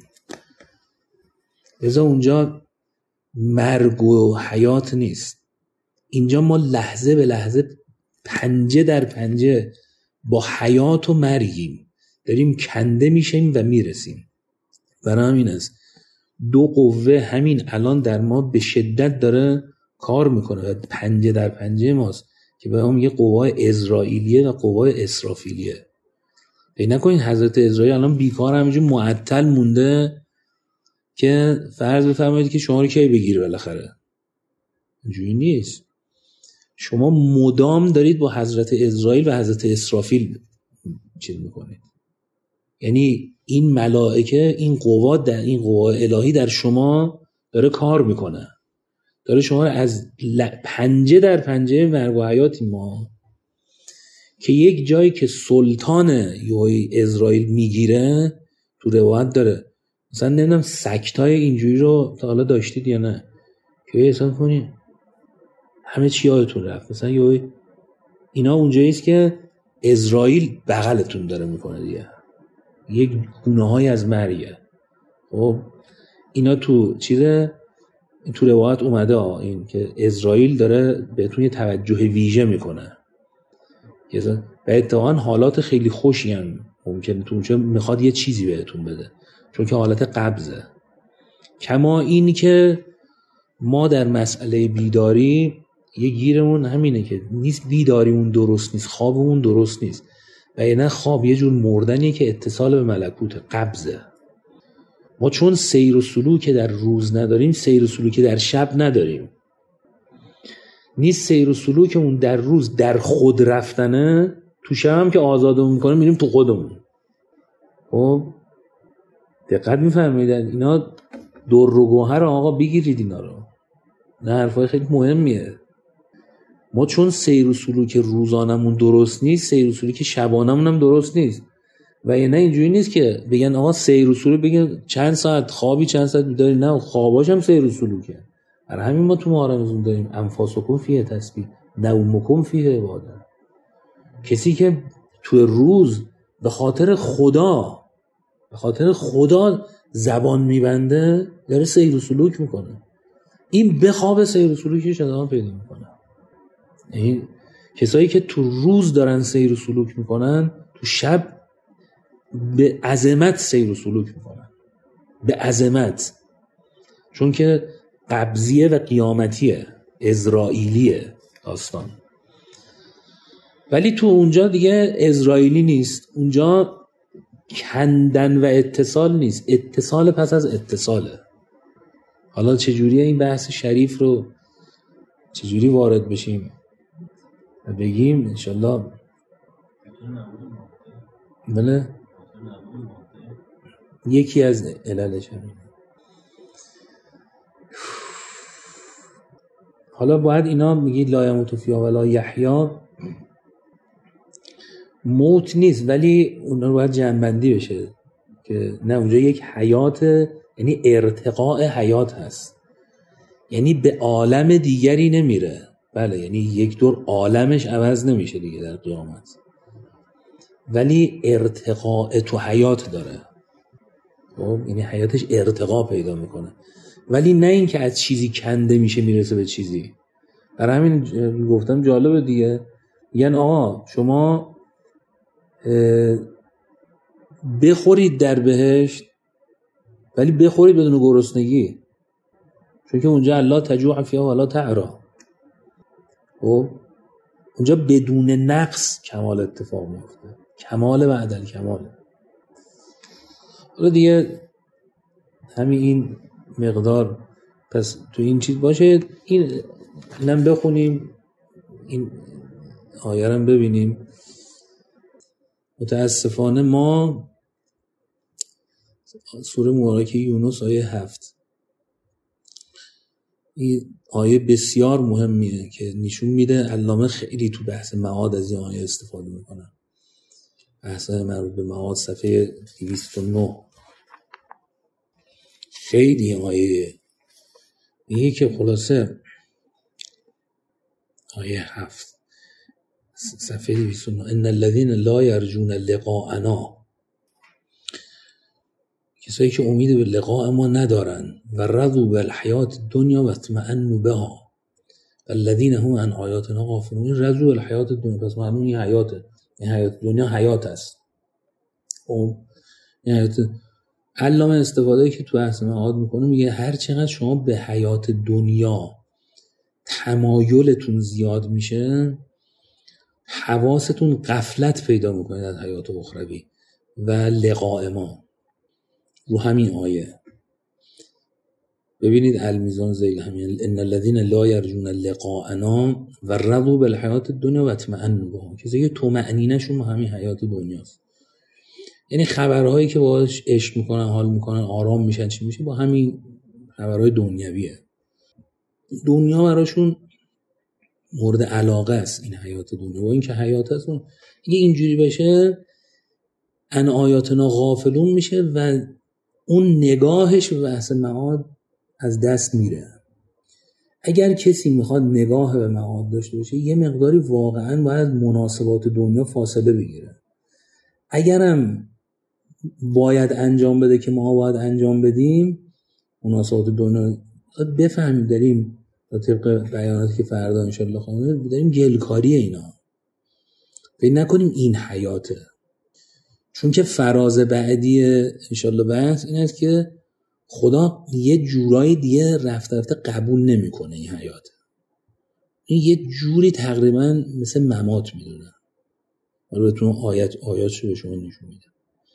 S1: لذا اونجا مرگ و حیات نیست. اینجا ما لحظه به لحظه، پنجه در پنجه با حیات و مرگیم، داریم کنده میشیم و میرسیم. برای همین است 2 قوه همین الان در ما به شدت داره کار میکنه و پنجه در پنجه ماست که به هم میگه قوای اسرائیلیه و قوای اسرافیلیه. فکر نکنین حضرت اسرائیل الان بیکار همینجور معطل مونده که فرض بفرمایید که شما رو کی بگیره بالاخره. اینجوری نیست. شما مدام دارید با حضرت اسرائیل و حضرت اسرافیل چیز میکنید. یعنی این ملائکه، این قوات، در این قوای الهی در شما داره کار میکنه، داره شما از پنجه در پنجه مرگ و حیات ما، که یک جایی که سلطان یوهای اسرائیل میگیره، تو روایت داره مثلا نمیدونم سکتای اینجوری رو تا حالا داشتید یا نه، که حساب کنید همه چی یادتون رفت. مثلا یوهای اینا اونجاییست که اسرائیل بغلتون داره میکنه دیگه، یک گونه های از مرگه. خب اینا تو چیزه، تو روایت اومده این که اسرائیل داره بهتون یه توجه ویژه میکنه و اتفاقا حالات خیلی خوشی هم ممکنه تو اونجا میخواد یه چیزی بهتون بده، چون که حالت قبضه. کما این که ما در مسئله بیداری یه گیرمون همینه که نیست بیداریمون درست نیست، خوابمون درست نیست، و یعنی خواب یه جور مردنیه که اتصال به ملکوت قبضه. ما چون سیر و سلوک در روز نداریم، سیر و سلوک در شب نداریم. نیست سیر و سلوکمون در روز در خود رفتنه، تو شب هم که آزادمون میکنه میریم تو خودمون. خب دقت میفرمایید اینا در و گوهر آقا بگیرید اینا رو، نه حرفای خیلی مهمیه. ما چون سیر و سلوک روزانمون درست نیست، سیر و سلوک شبانمون هم درست نیست. و یعنی اینجوری نیست که بگن آقا سیر و سلوک، بگن چند ساعت خوابی چند ساعت بیداری، نه خواباش هم سیر و سلوکه. برای همین ما تو محرم داریم انفاسکم فیه تسبیح، نومکم فیه عباده. کسی که تو روز به خاطر خدا زبان میبنده، داره سیر و سلوک میکنه. این بخواب سیر و سلوکش ادامه پیدا میکنه. این کسایی که تو روز دارن سیر و سلوک میکنن، تو شب به عظمت سیر و سلوک میکنن، به عظمت، چون که قبضیه و قیامتیه، اسرائیلیه داستان. ولی تو اونجا دیگه اسرائیلی نیست، اونجا کندن و اتصال نیست، اتصال پس از اتصاله. حالا چجوریه این بحث شریف رو چجوری وارد بشیم و بگیم انشالله. بله یکی از عللش همینه. حالا باید اینا میگید لا یموت فیها ولا یحیا، موت نیست، ولی اونا رو باید جمع‌بندی بشه که نه، اونجا یک حیات، یعنی ارتقاء حیات هست. یعنی به عالم دیگری نمیره. بله، یعنی یک دور عالمش عوض نمیشه دیگه در قیامت، ولی ارتقاء تو حیات داره. خب یعنی حیاتش ارتقا پیدا میکنه، ولی نه این که از چیزی کنده میشه میرسه به چیزی. برای همین گفتم جالبه دیگه، یعنی آقا شما بخورید در بهشت، ولی بخورید بدون گرسنگی، چون که اونجا الله تجوع فیها ولا تعرا. خب اونجا بدون نقص کمال اتفاق میفته، کمال بعد الکمال. حالا دیگه همین این مقدار پس تو این چیز باشه. اینم بخونیم، این آیه رو ببینیم. متاسفانه ما سوره مبارکه یونس آیه 7، این آیه بسیار مهمیه که نشون میده علامه خیلی تو بحث معاد از این آیه استفاده میکنه. بحث مربوط به معاد صفحه 209 خیلی آیه میگه که خلاصه آیه 7 صفحه 209 ان الذين لا يرجون لقاءنا، کسایی که امید به لقاء ما ندارن، و رضوا بالحیات الدنیا و اطمئنوا بها والذین هم عن آیاتنا غافلون. رضوا بالحیات الدنیا، پس معلومه این حیاته، این حیات دنیا حیات است. اون حیات علامه استفاده که تو بحث معاد میکنه، میگه هر چقدر شما به حیات دنیا تمایلتون زیاد میشه، حواستون غفلت پیدا میکنه از حیات اخروی و لقاء ما. رو همین آیه ببینید المیزان ذیل همین ان الذين لا يرجون لقاءنا و رضوا بالحیات الدنیا و اطمئنوا بها، کسی که طمأنینه‌شون همین حیات دنیاست. یعنی خبرهایی که باهاش عشق میکنن، حال میکنن، آرام میشن، چی میشه، با همین خبرهای دنیویه. دنیا براشون مورد علاقه است، این حیات دنیا. و این که حیات است، اگه اینجوری بشه ان آیاتنا غافلون میشه و اون نگاهش به بحث معاد از دست میره. اگر کسی میخواد نگاه به معاد داشته باشه، یه مقداری واقعا باید مناسبات دنیا فاصله بگیره. اگرم باید انجام بده که ما باید انجام بدیم، مناسبات دنیا بفهمیم داریم طبق بیاناتی که فردا انشالله خواهیم داریم گلکاری اینا، فکر نکنیم این حیاته. چون که فراز بعدی انشالله بحث این است که خدا یه جورایی دیگه رفته رفته قبول نمیکنه این حیات. این یه جوری تقریبا مثل ممات میدونه. حالا بهتون آیاتشو به شما نشون میده.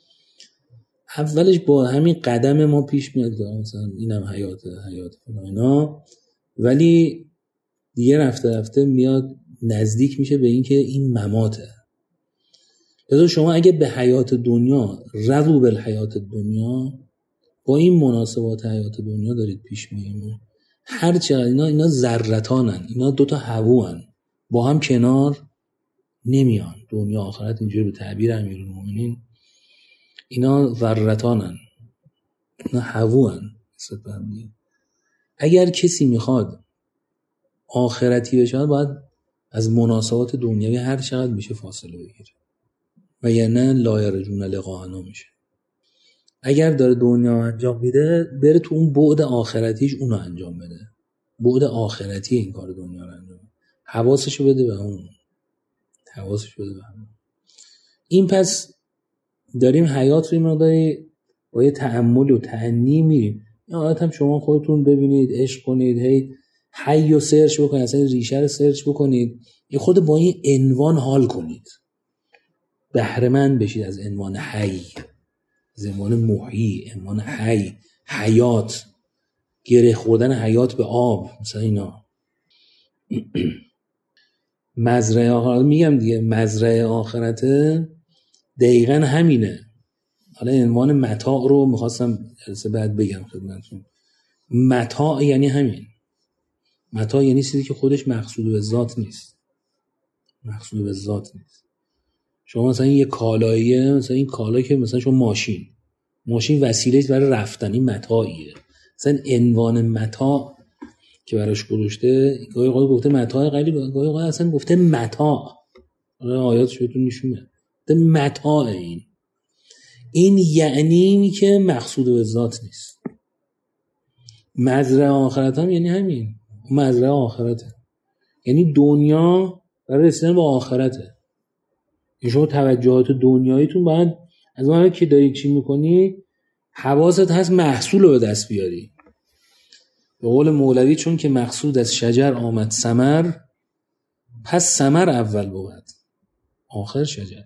S1: اولش با همین قدم ما پیش میاد که مثلا اینم حیات اینا، ولی دیگه رفته رفته میاد نزدیک میشه به این که این مماته. لذا شما اگه به حیات دنیا رضوا بالحیات دنیا، با این مناسبات حیات دنیا دارید پیش میریم، هر چقدر اینا ذرتانن، اینا دوتا هوان، با هم کنار نمیان. دنیا آخرت اینجوری به تعبیر امیرالمومنین اینا ذرتانن، اینا هوان. اگر کسی میخواد آخرتی بشه باید از مناسبات دنیوی هر چقدر میشه فاصله بگیره، و یعنی لا یرجون لقاءنا میشه. اگر داره دنیا انجام میده، بره تو اون بعد آخرتیش اونو انجام بده. بعد آخرتی این کار دنیا رو انجام بده، حواسشو بده به اون، این پس داریم حیات رو مقداری با یه تأمل و تأنی میریم. این حالت هم شما خودتون ببینید، عشق کنید، هی حی و سرچ بکنید، اصلا ریشه رو سرچ بکنید، یه خود با این عنوان حال کنید، بهره‌مند بشید از عنوان حی، از عنوان محیی، عنوان حی، حیات، گره خوردن حیات به آب، مثلا اینا. مزرعه آخرت میگم دیگه، مزرعه آخرته دقیقاً همینه. حالا عنوان متاع رو میخواستم جلسه بعد بگم خدمتتون. متاع یعنی همین. متاع یعنی چیزی که خودش مقصود به ذات نیست. شما مثلا یه کالاییه، مثلا این کالا که مثلا شما ماشین وسیله برای رفتن، این متاعیه. مثلا عنوان متاع که براش گذاشته، گاهی اوقات گفته متاع قلیل، گاهی اوقات اصلا گفته متاع. آیاتش بهتون نشون میده متاع. این یعنی اینی که مقصود به ذات نیست. مزرعه آخرت هم یعنی همین، مزرعه آخرته، یعنی دنیا برای رسیدن به آخرته. این شما توجهات دنیاییتون باید از اون که داری چی میکنی حواست هست محصول رو به دست بیاری. به قول مولوی چون که مقصود از شجر آمد ثمر، پس ثمر اول بود آخر شجر.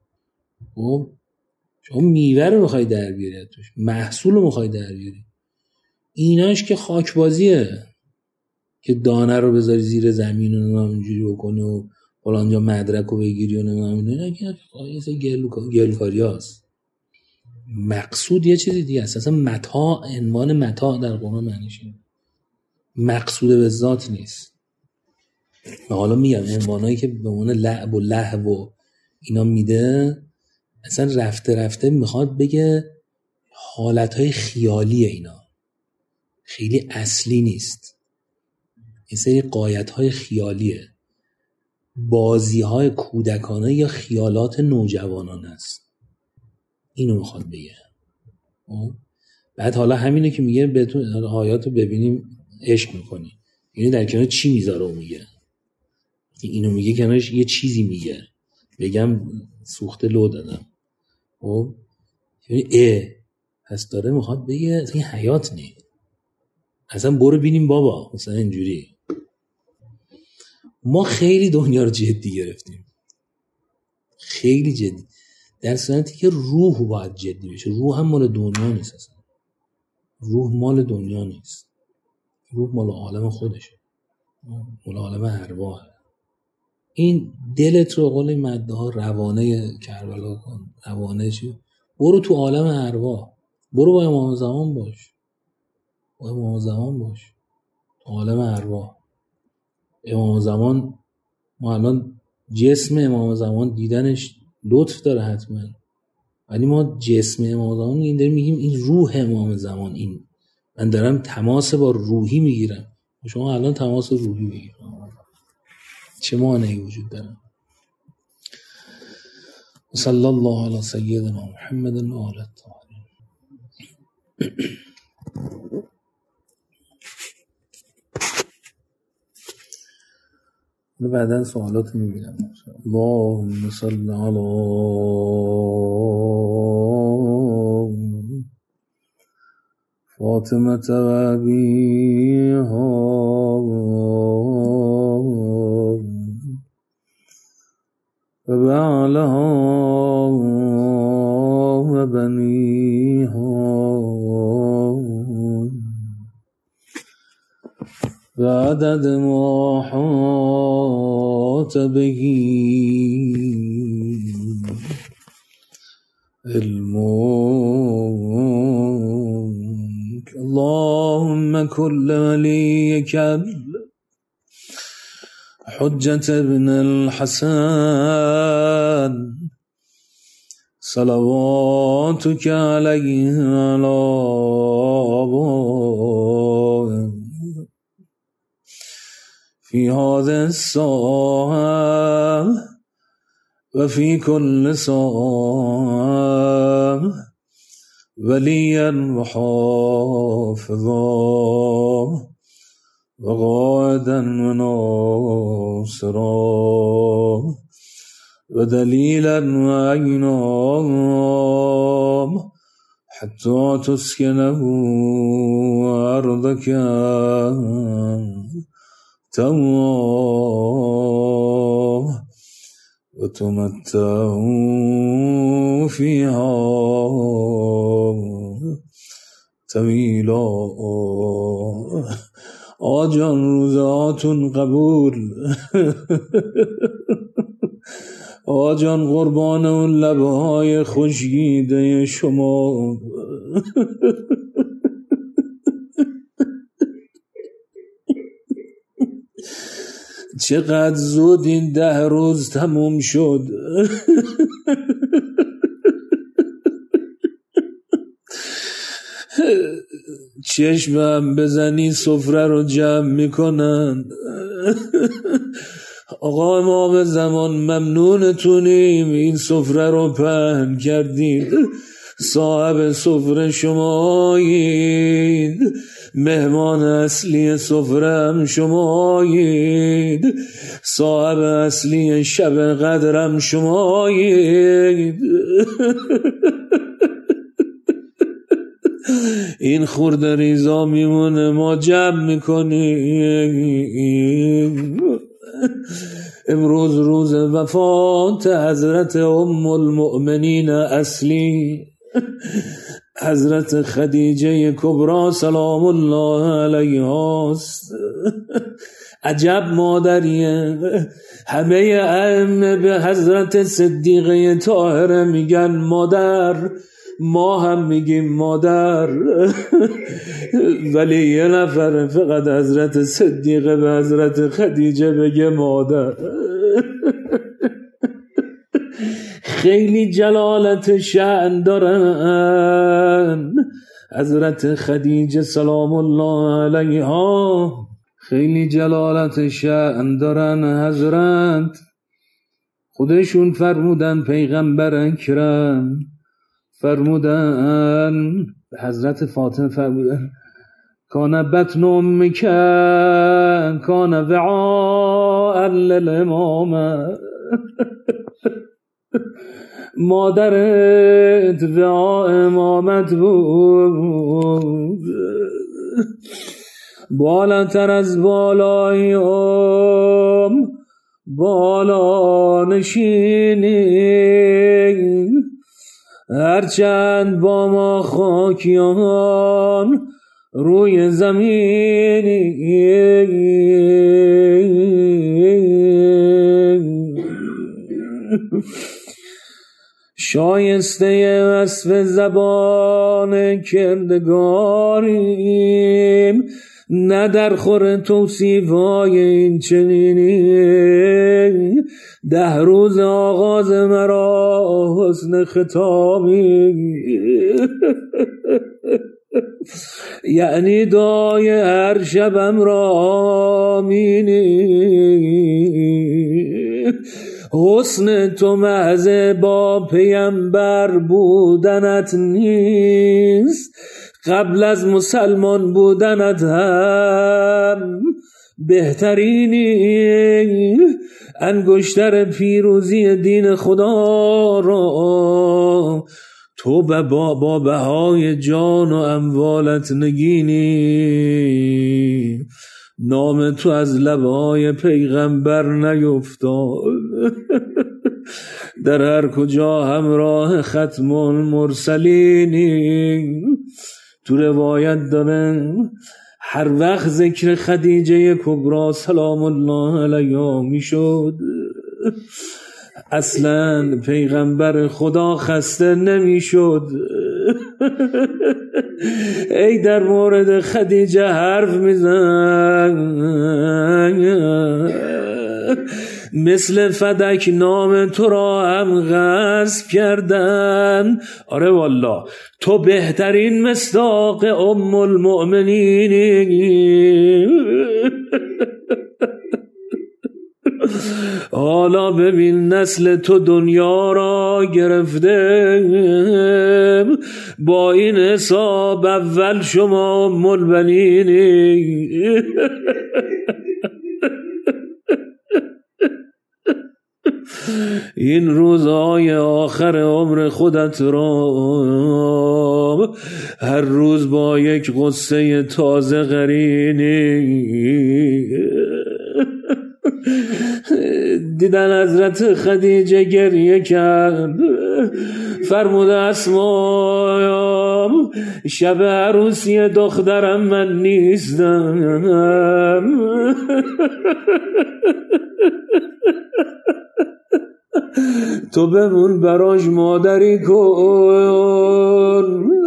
S1: شما میوه رو میخوای در بیاری، توش محصول رو میخوای در بیاری. ایناش که خاکبازیه که دانه رو بذاری زیر زمین و نمیدونم اینجوری بکنی و فلانجا مدرک رو بگیری و نمیدونم اینا، گلکاری هاست. مقصود یه چیزی دیگه است. اصلا متاع، عنوان متاع در قرآن معنیش اینه، مقصود به ذات نیست. و حالا میگم عنوانایی که به عنوان لعب و لهو و اینا میده، اصلا رفته رفته میخواد بگه حالتهای خیالیه، اینا خیلی اصلی نیست، این سری قایتهای خیالیه، بازیهای کودکانه یا خیالات نوجوانان است. اینو میخواد بگه. بعد حالا همینه که میگه بهتون آیاتو ببینیم عشق میکنی، یعنی در کنار چی میذاره و میگه، اینو میگه کنارش یه چیزی میگه، بگم سوخته لو دادم. یعنی پس داره میخواد بگه این حیات نیست، اصلا برو بینیم بابا، مثلا اینجوری. ما خیلی دنیا رو جدی گرفتیم، خیلی جدی، در صورتی که روح باید جدی بشه. روح هم مال دنیا نیست، اصلا روح مال دنیا نیست، روح مال عالم خودشه، مال عالم ارواحه. این دلت رو قول مده ها روانه کربلا کن، روانه چی؟ برو تو عالم ارواح، برو با امام زمان باش، با امام زمان باش تو عالم ارواح. امام زمان ما الان جسم امام زمان دیدنش لطف داره حتما، ولی ما جسم امام زمان این داریم میگیم این روح امام زمان، این من دارم تماس با روحی میگیرم، شما الان تماس روحی بگیر، چه مانعی وجود داره؟ صلی الله علی سیدنا محمد و آله الطاهرین. بعدن سوالات میبینم. اللهم صل علی فاطمه و ابیها و بعلها و بنیها و عدد ما حاط بهی علمك. اللهم كل وليك حجة ابن الحسن صلواتك عليه وعلى آبائه في هذه الساعة وفي كل ساعة وليا وحافظا وقائدا وناصرا ودليلا وعينا حتى تسكنه أرضك توا وتمتع فيها طويلا. آجان روزاتون قبول، آجان قربان اون لبهای خوشگیده شما. چقدر زود این 10 روز تموم شد. چشمم بزنی سفره رو جمع میکنن. آقا امام زمان ممنونتونیم این سفره رو پهن کردید، صاحب سفره شمایید، مهمان اصلی سفره هم شمایید، صاحب اصلی شب قدرم شمایید. این خورده ریزا میمونه ما جمع میکنیم. امروز روز وفات حضرت ام المؤمنین اصلی حضرت خدیجه کبری سلام الله علیها است. عجب مادریه. همه ائمه به حضرت صدیقه طاهره میگن مادر، ما هم میگیم مادر، ولی یه نفر فقط حضرت صدیقه به حضرت خدیجه بگه مادر. خیلی جلالت شأن دارن حضرت خدیجه سلام الله علیها، خیلی جلالت شأن دارن حضرت. خودشون فرمودن پیغمبر اکرم فرمودن، حضرت فاطمه فرمودن کان بطن امک کان وعاء للامامه، مادرت وعاء امامت بود. بالاتر از بالای بالا نشینی، هرچند با ما خاکیان روی زمینی. شایسته وصف زبان کردگاریم، نه در خور توصیفای این چنینی. 10 روز آغاز مرا حسن ختامی، یعنی دعای هر شبم را مینی. حسن تو محض با پیمبر بودنت نیست، قبل از مسلمان بودنت هم بهترینی. انگشتر پیروزی دین خدا را تو با بهای جان و اموالت نگینی. نام تو از لبهای پیغمبر نیفتاد، در هر کجا همراه ختم المرسلینی. تو روایت داره هر وقت ذکر خدیجه کبری سلام الله علیها میشد اصلا پیغمبر خدا خسته نمیشد. ای در مورد خدیجه حرف میزن، مثل فدک نام تو را هم غصب کردن. آره والله تو بهترین مصداق ام المؤمنینی. حالا ببین نسل تو دنیا را گرفته، با این حساب اول شما ام البنینی. این روزهای آخر عمر خودت را هر روز با یک قصه تازه قرینی. دیدن حضرت خدیجه گریه کرد، فرمود اسما شب عروسی دخترم من نیستم، تو بمون براش مادری کن.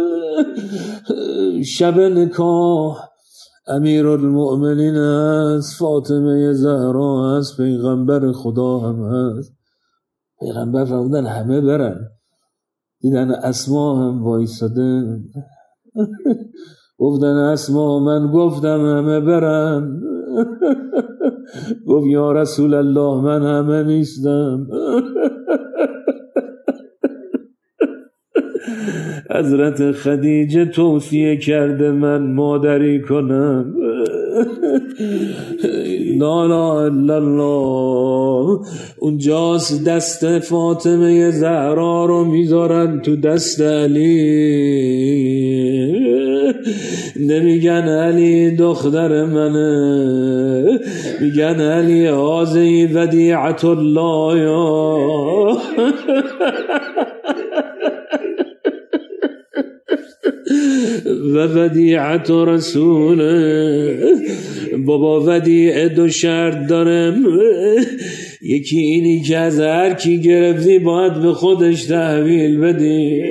S1: شب نکاح امیرالمؤمنین است، فاطمه زهرا است، پیغمبر خدا هم هست. پیغمبر فرمودن همه برن، دیدن اسما هم وایساده. گفتن اسما، من گفتم همه برن. گفت یا رسول الله من همه نیستم. حضرت خدیجه توصیه کرده من مادری کنم. لا لا الا الله. اونجاست دست فاطمه زهرا رو میذارن تو دست علی، نمیگن علی دختر منه، میگن علی هذه ودیعة الله یا و ودیعت رسوله. بابا ودیعه دو شرط دارم، یکی اینی که از هر کی گرفتی باید به خودش تحویل بدی،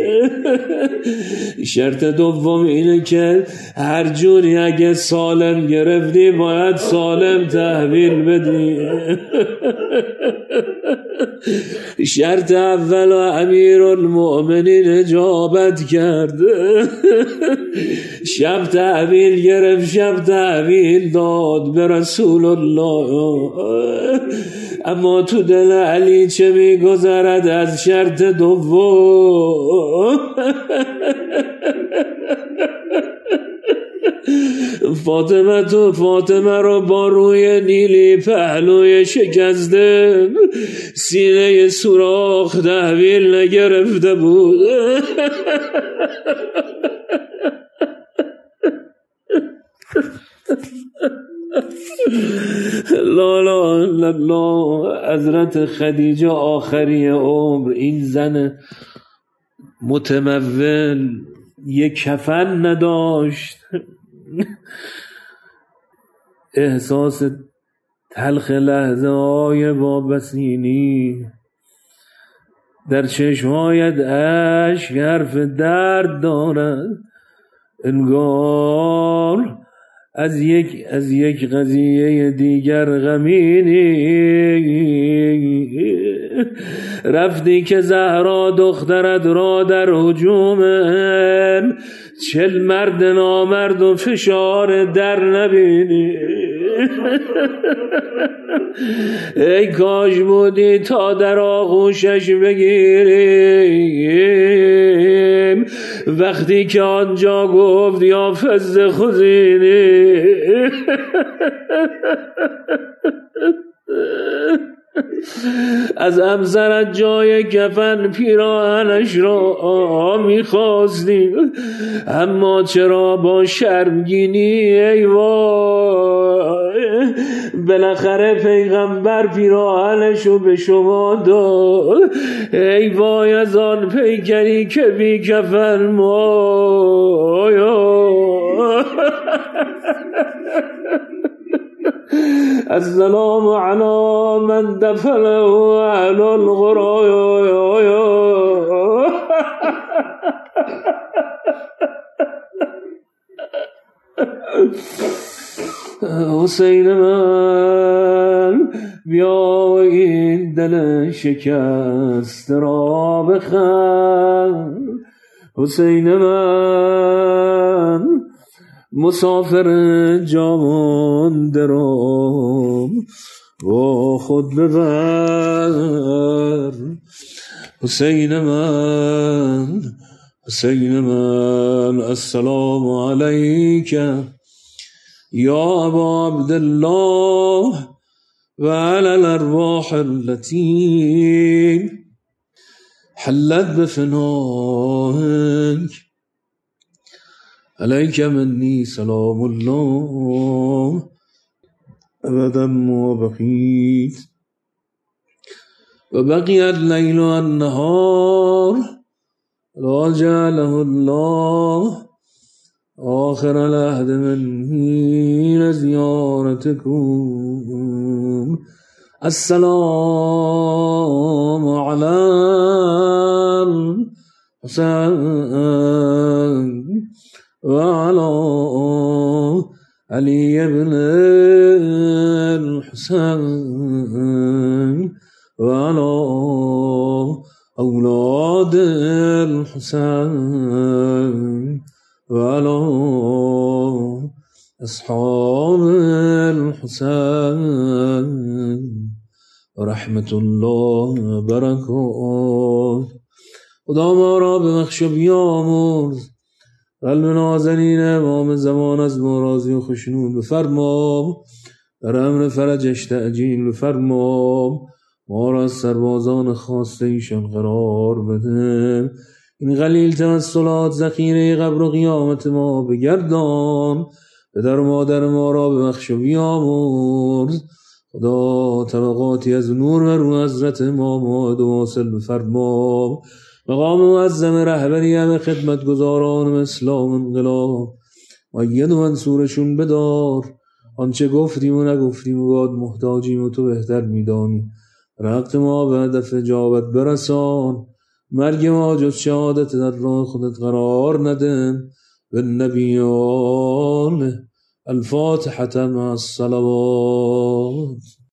S1: شرط دوم اینه که هر جوری اگه سالم گرفتی باید سالم تحویل بدی. شرط اول و امیر المؤمنین اجابت کرد، شب تحویل گرفت، شب تحویل داد به رسول الله. اما تو دل علی چه میگذرد از شرط دوم؟ فاطمه رو با روی نیلی پهلوی شکسته، سینه سوراخ تحویل نگرفته بود. لا لا لا. حضرت خدیجه آخری عمر، این زن متمول، یک کفن نداشت، احساس تلخ لحظه های وابسینی، در چشمایت اشک حرف درد دارد، انگار از یک قضیه دیگر غمینی. رفتی که زهرا دخترت را در هجوم 40 مرد نامرد و فشار در نبینی. ای کاش بودی تا در آغوشش بگیریم وقتی که آنجا گفت یا فز خزینی. از افسرت جای کفن پیراهنش را می‌خواستی، اما چرا با شرمگینی؟ ای وای، بالاخره پیغمبر پیراهنشو به شما داد. ای وای از آن پیکری که بی کفن مایا. السلام علی من دفنه اهل القرایا. حسین من بیا این دل شکست را بخند. حسین من مسافر جامانده را با خود ببر. حسین من السلام علیک یا ابا عبدالله و علی الارواح التي حلت بفنائك. علیک منی سلام الله ابدا ما بقیت و بقی اللیل و النهار لا جعله الله آخر العهد منی زیارتکم. السلام علی الحسین وعلى علي بن الحسين وعلى أولاد الحسين وعلى أصحاب الحسين رحمت الله برکات. خدا ما را ببخش و بیامرز، قلب نازنین امام زمان از ما راضی و خشنود بفرما، در امر فرجش تعجیل بفرما، ما را از سربازان خواسته ایشان قرار بده. این قلیل توسلات ذخیره قبر و قیامت ما بگردان، پدر و مادر ما را ببخش و بیامرز. خدا طبقاتی از نور و رو حضرت امام و واصل بفرما، مقام معظم رهبری همه خدمتگزاران اسلام انقلاب مؤید و منصورشون بدار. آنچه گفتیم و نگفتیم و باد محتاجیم و تو بهتر میدانی. رقت ما به هدف اجابت برسان، مرگ ما جز شهادت در راه خودت قرار ندن. بالنبیان الفاتحة مع الصلوات.